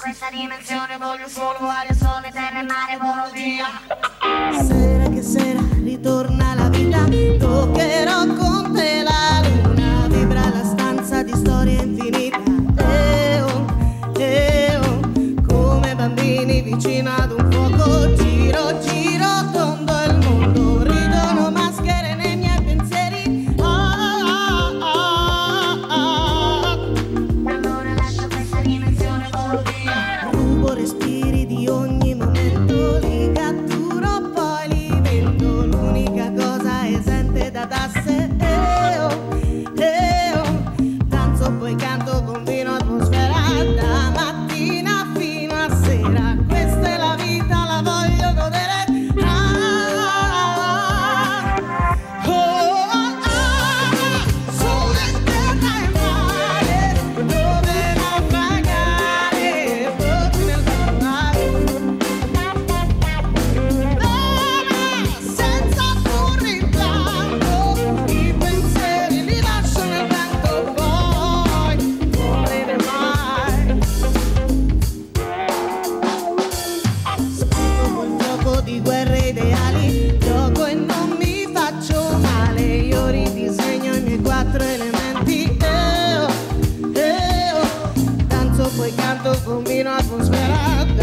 questa dimensione, voglio solo aria, sole, terra e mare, volo via. Sera che sera ritorna la vita, toccherò con te la luna, vibra la stanza di storie infinite. Come bambini vicino ad un fuoco, giro, giro, tondo il mondo, ridono maschere nei miei pensieri. Allora lascio questa dimensione, volo via. Rubo respiri di ogni momento, li catturo, poi li vendo. L'unica cosa esente da tasse. Danzo, poi canto, combino atmosfera da mattina fino a sera. Questa è la vita, la voglio godere. Sole, terra e mare, dove naufragare, voti nel mare. Senza un rimpianto, i pensieri li lascio nel vento, poi morire mai. Scrivo col fuoco di guerre ideali, gioco e non mi faccio male. Io ridisegno i miei 4 elementi. Danzo, poi canto, combino atmosfera.